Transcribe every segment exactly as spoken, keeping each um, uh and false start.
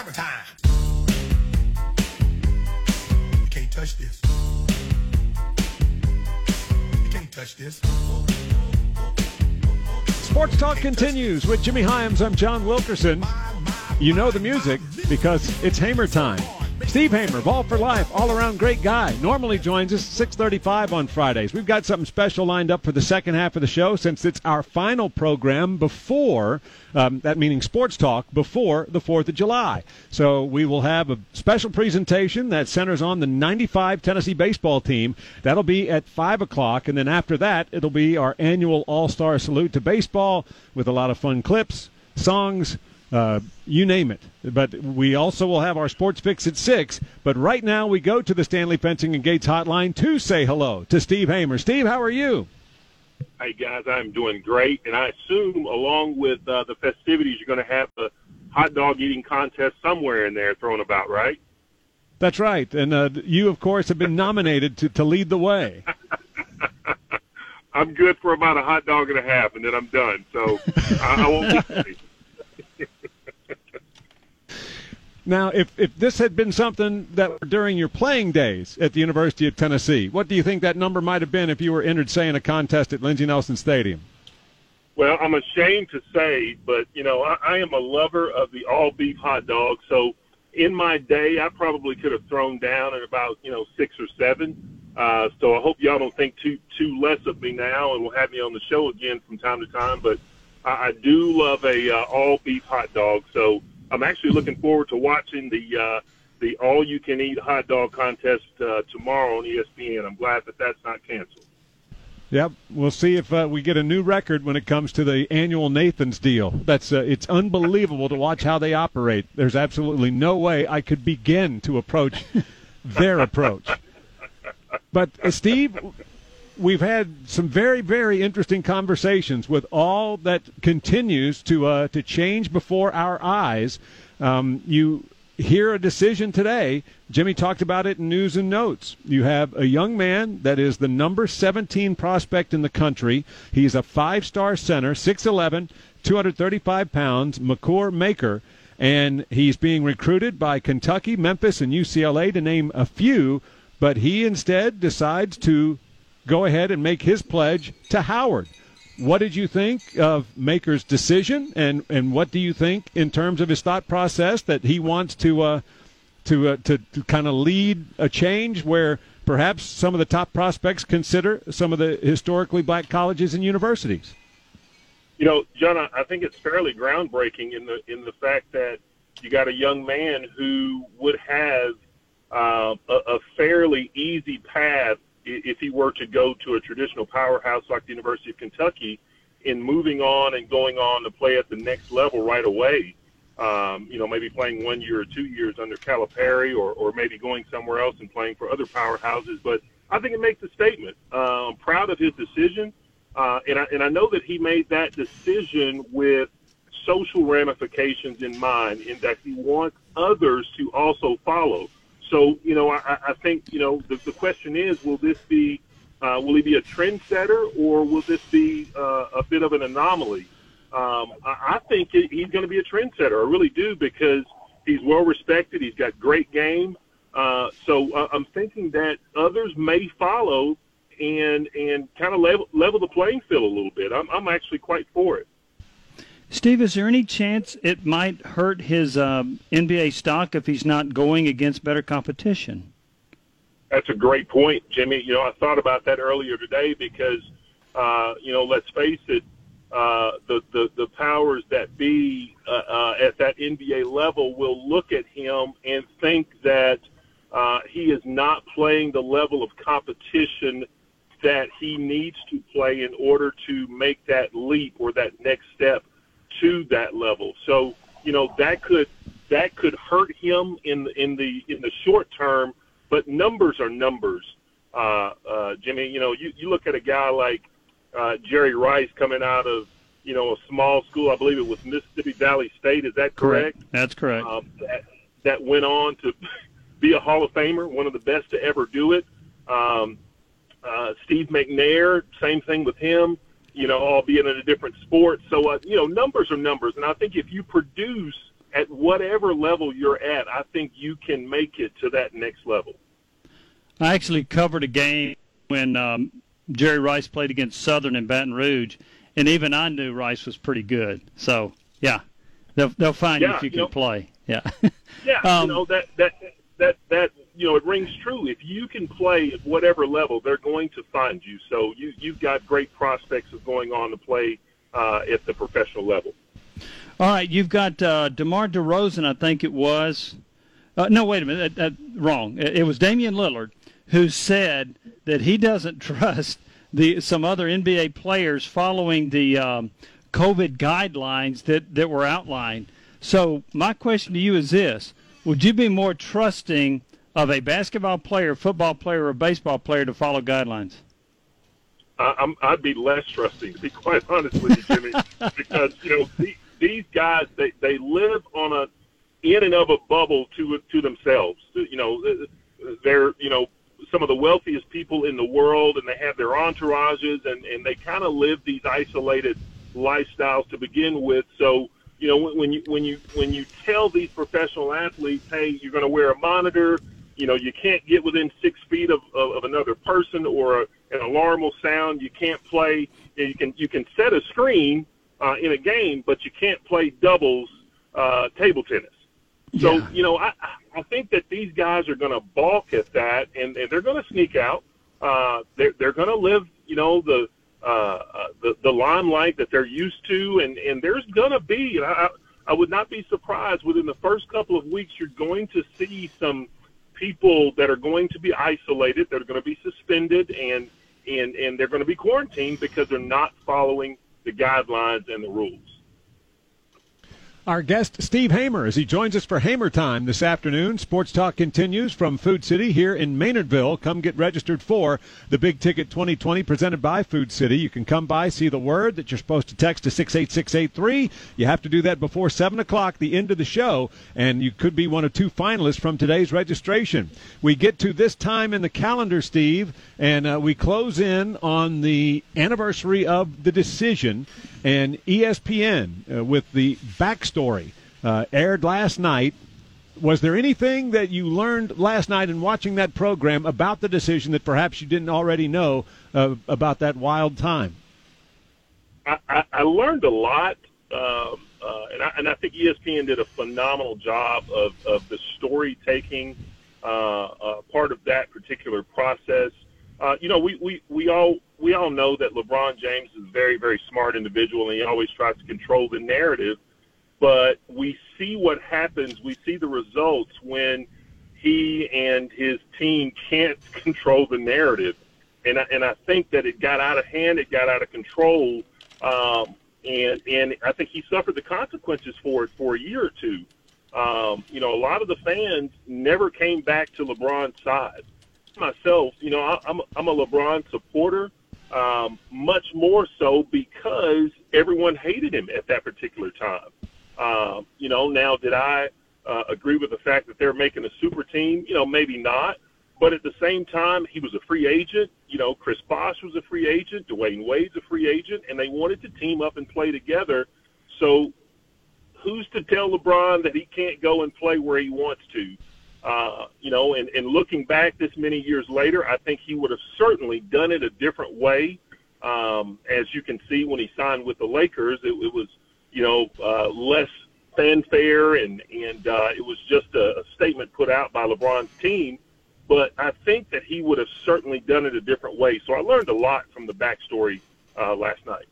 hammer time. You can't touch this. You can't touch this. Sports Talk continues with Jimmy Hyams. I'm John Wilkerson. You know the music because it's Hamer time. Steve Hamer, Ball for Life, all-around great guy, normally joins us six thirty-five on Fridays. We've got something special lined up for the second half of the show since it's our final program before, um, that meaning Sports Talk, before the fourth of July. So we will have a special presentation that centers on the ninety-five Tennessee baseball team. That'll be at five o'clock, and then after that, it'll be our annual All-Star Salute to Baseball with a lot of fun clips, songs, Uh, you name it. But we also will have our Sports Fix at six. But right now we go to the Stanley Fencing and Gates hotline to say hello to Steve Hamer. Steve, how are you? Hey, guys, I'm doing great. And I assume along with uh, the festivities, you're going to have a hot dog eating contest somewhere in there thrown about, right? That's right. And uh, you, of course, have been nominated to, to lead the way. I'm good for about a hot dog and a half, and then I'm done. So I, I won't be Now, if, if this had been something that during your playing days at the University of Tennessee, what do you think that number might have been if you were entered, say, in a contest at Lindsey Nelson Stadium? Well, I'm ashamed to say, but, you know, I, I am a lover of the all-beef hot dog. So in my day, I probably could have thrown down at about, you know, six or seven. Uh, so I hope y'all don't think too too less of me now, and will have me on the show again from time to time. But I, I do love a uh, all-beef hot dog. So I'm actually looking forward to watching the uh, the all-you-can-eat hot dog contest uh, tomorrow on E S P N. I'm glad that that's not canceled. Yep, we'll see if uh, we get a new record when it comes to the annual Nathan's deal. That's uh, it's unbelievable to watch how they operate. There's absolutely no way I could begin to approach their approach. But, uh, Steve, we've had some very, very interesting conversations with all that continues to uh, to change before our eyes. Um, you hear a decision today. Jimmy talked about it in News and Notes. You have a young man that is the number seventeen prospect in the country. He's a five-star center, six eleven, two hundred thirty-five pounds, Makur Maker, and he's being recruited by Kentucky, Memphis, and U C L A, to name a few, but he instead decides to go ahead and make his pledge to Howard. What did you think of Maker's decision, and, and what do you think in terms of his thought process that he wants to uh, to, uh, to to kind of lead a change where perhaps some of the top prospects consider some of the historically black colleges and universities? You know, John, I think it's fairly groundbreaking in the in the fact that you got a young man who would have uh, a, a fairly easy path if he were to go to a traditional powerhouse like the University of Kentucky, in moving on and going on to play at the next level right away. Um, you know, maybe playing one year or two years under Calipari, or, or maybe going somewhere else and playing for other powerhouses. But I think it makes a statement. Uh, I'm proud of his decision. Uh, and, I, and I know that he made that decision with social ramifications in mind, in that he wants others to also follow. So, you know, I, I think, you know, the, the question is, will this be, uh, will he be a trendsetter, or will this be uh, a bit of an anomaly? Um, I, I think it, he's going to be a trendsetter. I really do, because he's well respected. He's got great game. Uh, so uh, I'm thinking that others may follow and and kind of level, level the playing field a little bit. I'm, I'm actually quite for it. Steve, is there any chance it might hurt his um, N B A stock if he's not going against better competition? That's a great point, Jimmy. You know, I thought about that earlier today because, uh, you know, let's face it, uh, the, the, the powers that be uh, uh, at that N B A level will look at him and think that uh, he is not playing the level of competition that he needs to play in order to make that leap or that next step to that level. So, you know, that could that could hurt him in in the in the short term, but numbers are numbers. Uh, uh, Jimmy, you know, you, you look at a guy like uh, Jerry Rice coming out of, you know, a small school, I believe it was Mississippi Valley State, is that correct? Correct. That's correct. Um, that, that went on to be a Hall of Famer, one of the best to ever do it. Um, uh, Steve McNair, same thing with him. You know, albeit in a different sport. So, uh, you know, numbers are numbers. And I think if you produce at whatever level you're at, I think you can make it to that next level. I actually covered a game when um, Jerry Rice played against Southern in Baton Rouge, and even I knew Rice was pretty good. So, yeah, they'll they'll find yeah, you if you, you can know, play. Yeah. yeah, um, you know that that that that you know it rings true. If you can play at whatever level, they're going to find you. So you you've got great prospects of going on to play uh, at the professional level. All right, you've got uh, DeMar DeRozan, I think it was. Uh, no, wait a minute, uh, uh, wrong. It, it was Damian Lillard who said that he doesn't trust the some other N B A players following the um, COVID guidelines that, that were outlined. So my question to you is this. Would you be more trusting of a basketball player, football player, or baseball player to follow guidelines? I, I'm, I'd be less trusting, to be quite honest with you, Jimmy, because, you know, the, these guys, they, they live on a in and of a bubble to to themselves. You know, they're, you know, some of the wealthiest people in the world, and they have their entourages, and, and they kind of live these isolated lifestyles to begin with. So, you know, when you when you when you tell these professional athletes, hey, you're going to wear a monitor, you know, you can't get within six feet of, of, of another person, or a, an alarm will sound. You can't play. You can you can set a screen uh, in a game, but you can't play doubles uh, table tennis. So, yeah. you know, I I think that these guys are going to balk at that, and, and they're going to sneak out. Uh, they're they're going to live, you know, the uh, the the limelight that they're used to, and, and there's going to be. I I would not be surprised within the first couple of weeks you're going to see some people that are going to be isolated, that are going to be suspended, and and and they're going to be quarantined because they're not following the guidelines and the rules. Our guest, Steve Hamer, as he joins us for Hamer Time this afternoon. Sports Talk continues from Food City here in Maynardville. Come get registered for the Big Ticket twenty twenty presented by Food City. You can come by, see the word that you're supposed to text to six eight six eight three. You have to do that before seven o'clock, the end of the show, and you could be one of two finalists from today's registration. We get to this time in the calendar, Steve, and uh, we close in on the anniversary of the decision. And E S P N, uh, with the backstory, uh, aired last night. Was there anything that you learned last night in watching that program about the decision that perhaps you didn't already know uh, about that wild time? I, I, I learned a lot, um, uh, and, I, and I think E S P N did a phenomenal job of, of the story-taking uh, uh, part of that particular process. Uh, you know, we, we, we all we all know that LeBron James is a very, very smart individual, and he always tries to control the narrative. But we see what happens. We see the results when he and his team can't control the narrative. And I, and I think that it got out of hand. It got out of control. Um, and, and I think he suffered the consequences for it for a year or two. Um, you know, a lot of the fans never came back to LeBron's side. Myself, you know, I, I'm, I'm a LeBron supporter, um, much more so because everyone hated him at that particular time. Um, you know, now did I uh, agree with the fact that they're making a super team? You know, maybe not. But at the same time, he was a free agent. You know, Chris Bosh was a free agent. Dwayne Wade's a free agent. And they wanted to team up and play together. So who's to tell LeBron that he can't go and play where he wants to? Uh, you know, and, and looking back this many years later, I think he would have certainly done it a different way. Um, as you can see, when he signed with the Lakers, it, it was, you know, uh, less fanfare, and, and uh, it was just a, a statement put out by LeBron's team. But I think that he would have certainly done it a different way. So I learned a lot from the backstory uh, last night.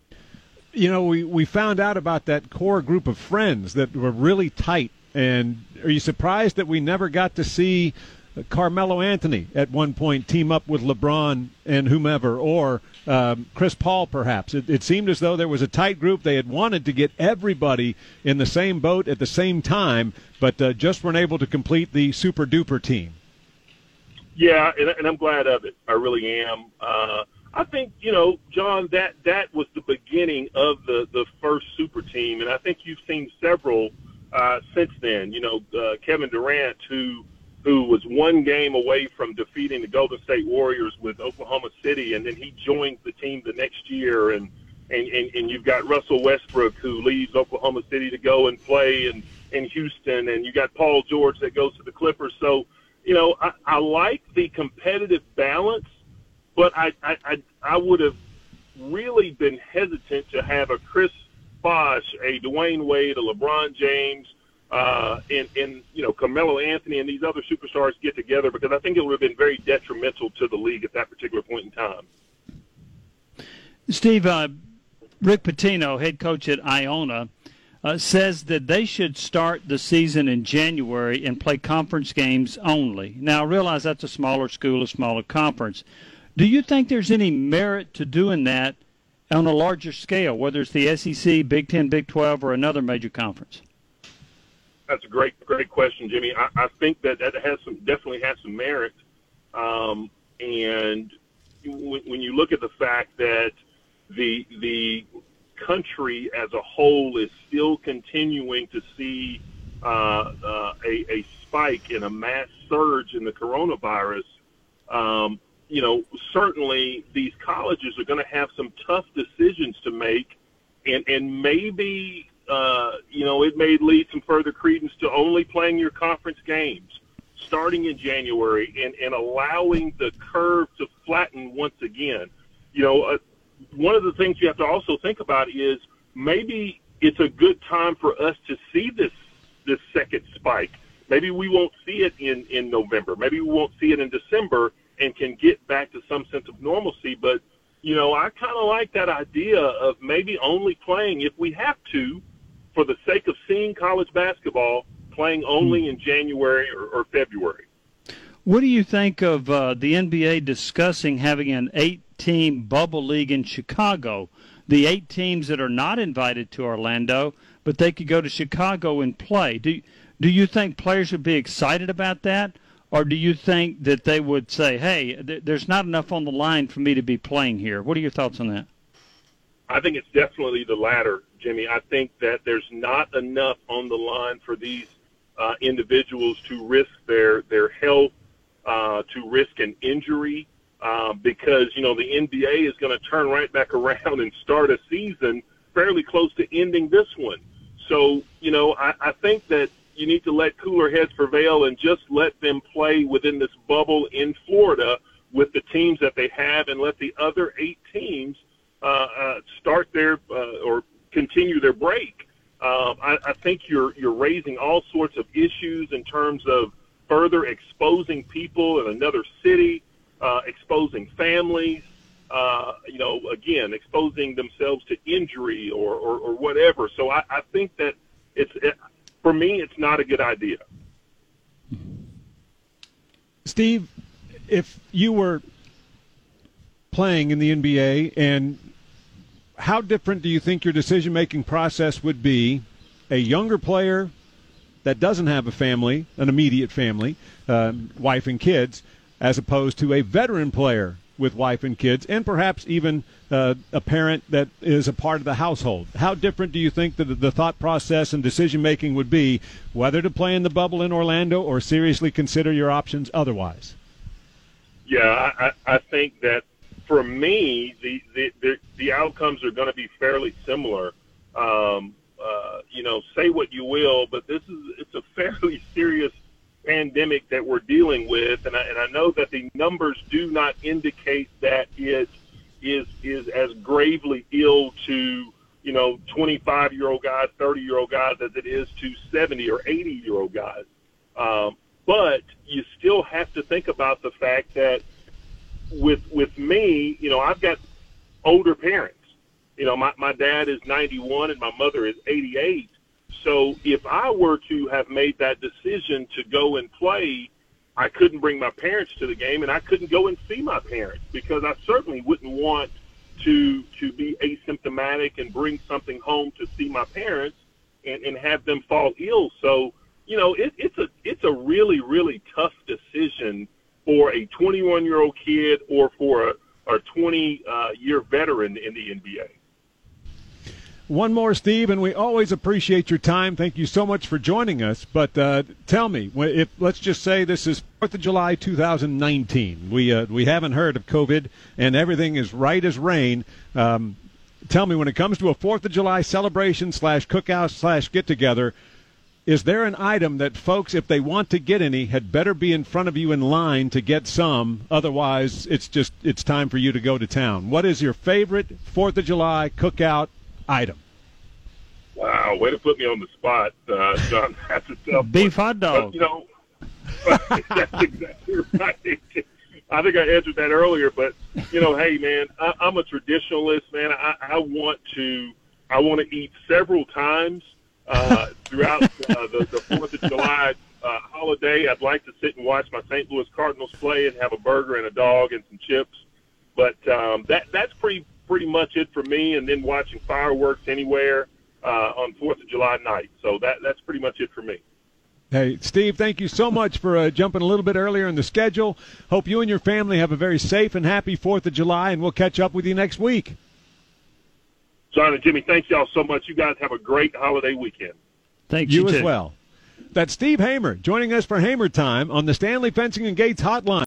You know, we, we found out about that core group of friends that were really tight. And are you surprised that we never got to see Carmelo Anthony at one point team up with LeBron and whomever, or um, Chris Paul perhaps? It, it seemed as though there was a tight group. They had wanted to get everybody in the same boat at the same time, but uh, just weren't able to complete the super-duper team. Yeah, and, and I'm glad of it. I really am. Uh, I think, you know, John, that, that was the beginning of the, the first super team, and I think you've seen several Uh, since then. You know, uh, Kevin Durant, who who was one game away from defeating the Golden State Warriors with Oklahoma City, and then he joins the team the next year, and and, and, and you've got Russell Westbrook, who leaves Oklahoma City to go and play in, in Houston, and you got Paul George that goes to the Clippers. So, you know, I, I like the competitive balance, but I, I, I, I would have really been hesitant to have a Chris Bosh, a Dwayne Wade, a LeBron James, uh, and, and, you know, Carmelo Anthony and these other superstars get together, because I think it would have been very detrimental to the league at that particular point in time. Steve, uh, Rick Pitino, head coach at Iona, uh, says that they should start the season in January and play conference games only. Now, I realize that's a smaller school, a smaller conference. Do you think there's any merit to doing that on a larger scale, whether it's the S E C, Big Ten, Big twelve, or another major conference? That's a great, great question, Jimmy. I, I think that that has some, definitely has some merit. Um, and when, when you look at the fact that the the country as a whole is still continuing to see uh, uh, a, a spike in a mass surge in the coronavirus, um, you know, certainly these colleges are going to have some tough decisions to make, and, and maybe, uh, you know, it may lead some further credence to only playing your conference games starting in January and, and allowing the curve to flatten once again. You know, uh, one of the things you have to also think about is maybe it's a good time for us to see this this second spike. Maybe we won't see it in, in November. Maybe we won't see it in December and can get back to some sense of normalcy. But, you know, I kind of like that idea of maybe only playing, if we have to, for the sake of seeing college basketball, playing only in January or, or February. What do you think of uh, the N B A discussing having an eight-team bubble league in Chicago? The eight teams that are not invited to Orlando, but they could go to Chicago and play. Do, do you think players would be excited about that? Or do you think that they would say, hey, th- there's not enough on the line for me to be playing here? What are your thoughts on that? I think it's definitely the latter, Jimmy. I think that there's not enough on the line for these uh, individuals to risk their, their health, uh, to risk an injury, uh, because, you know, the N B A is going to turn right back around and start a season fairly close to ending this one. So, you know, I, I think that you need to let cooler heads prevail and just let them play within this bubble in Florida with the teams that they have, and let the other eight teams uh, uh, start their uh, or continue their break. Uh, I, I think you're you're raising all sorts of issues in terms of further exposing people in another city, uh, exposing families, uh, you know, again, exposing themselves to injury or, or, or whatever. So I, I think that it's it, for me, it's not a good idea. Steve, if you were playing in the N B A, and how different do you think your decision-making process would be? A younger player that doesn't have a family, an immediate family, uh, wife and kids, as opposed to a veteran player with wife and kids, and perhaps even uh, a parent that is a part of the household. How different do you think that the thought process and decision-making would be, whether to play in the bubble in Orlando or seriously consider your options otherwise? Yeah, I, I think that for me, the, the, the, the outcomes are going to be fairly similar. Um, uh, you know, say what you will, but this is it's a fairly serious pandemic that we're dealing with, and I, and I know that the numbers do not indicate that it is is as gravely ill to, you know, twenty-five-year-old guys, thirty-year-old guys as it is to seventy or eighty-year-old guys. Um, but you still have to think about the fact that with with me, you know, I've got older parents. You know, my, my dad is ninety-one and my mother is eighty-eight. So if I were to have made that decision to go and play, I couldn't bring my parents to the game, and I couldn't go and see my parents, because I certainly wouldn't want to to be asymptomatic and bring something home to see my parents and, and have them fall ill. So, you know, it, it's a it's a really, really tough decision for a twenty-one-year-old kid or for a, a twenty-year uh, veteran in the N B A. One more, Steve, and we always appreciate your time. Thank you so much for joining us. But uh, tell me, if let's just say this is fourth of July two thousand nineteen. We uh, we haven't heard of COVID, and everything is right as rain. Um, tell me, when it comes to a fourth of July celebration slash cookout slash get-together, is there an item that folks, if they want to get any, had better be in front of you in line to get some? Otherwise, it's just it's time for you to go to town. What is your favorite Fourth of July cookout item? Wow, way to put me on the spot, uh, John. That's a tough Beef one. hot dog. But, you know, that's exactly right. I think I answered that earlier, but you know, hey, man, I, I'm a traditionalist, man. I, I want to, I want to eat several times uh, throughout uh, the, the Fourth of July uh, holiday. I'd like to sit and watch my Saint Louis Cardinals play and have a burger and a dog and some chips. But um, that that's pretty pretty much it for me. And then watching fireworks anywhere uh, on Fourth of July night. So that that's pretty much it for me. Hey, Steve, thank you so much for uh, jumping a little bit earlier in the schedule. Hope you and your family have a very safe and happy Fourth of July, and we'll catch up with you next week. John and Jimmy, thank y'all so much. You guys have a great holiday weekend. Thanks, You, you as too. well. That's Steve Hamer joining us for Hamer Time on the Stanley Fencing and Gates Hotline.